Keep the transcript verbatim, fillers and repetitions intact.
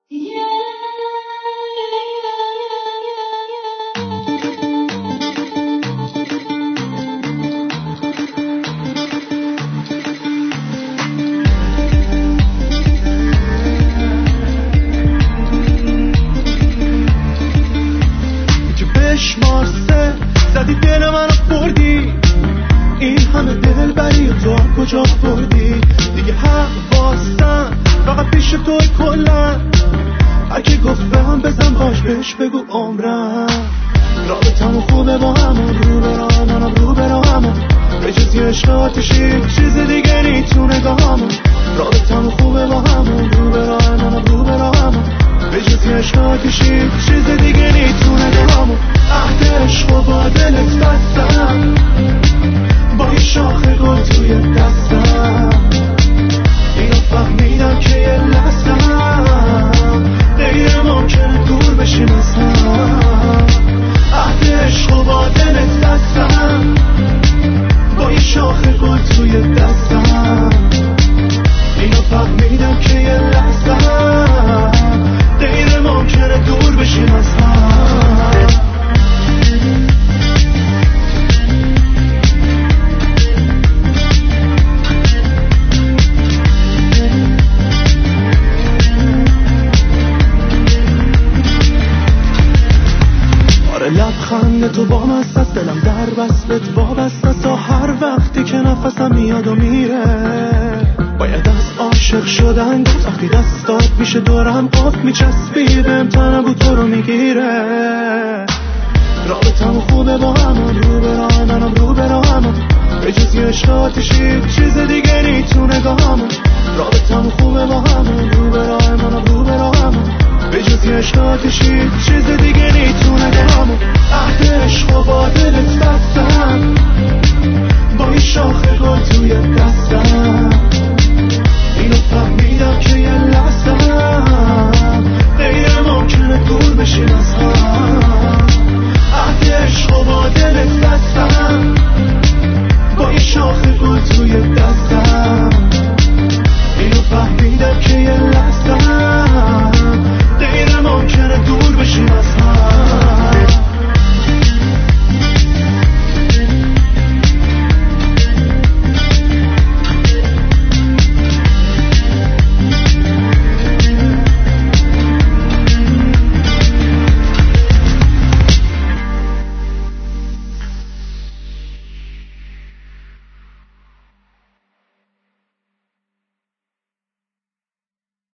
زدی دل منو بردی، این همه دل بری و تو کجا بردی؟ دیگه حق باستن فقط پیش توی کلن، هرکی گفت به هم بزن باش بهش بگو عمرم. رابطمون خوبه با همون، رو به راه منم رو به راه همون، به جز یه عشق آتشی چیز دیگه نیتونه نگاهمون. رابطمون خوبه با همون، رو به راه منم رو به راه همون، به جز یه عشق آتشی چیز دیگه نیتونه نگاهمون. عهد عشق و با دلت بستم، با یه شاخه گل توی دستم، اینو فهمیدم که یه لحظم غیر ممکنه دور بشیم از هم. عهد عشق و با دلت بستم، با یه شاخه گل توی دستم، اینو فهمیدم که یه لحظم غیر ممکنه دور بشیم از هم. لبخند تو با مست است، دلم در وصلت وابسته است، تا هر وقتی که نفسم میاد و میره باید از عاشق شدن گفت. وقتی دستات میشه دورم قفل میچسبیدم تا نبود تو رو میگیره. رابطمون خوبه با همون، رو به راه منم رو به راه همون، به جز یه عشق آتشی چیز دیگه نیتونه نگاهمون. رابطمون خوبه با همون،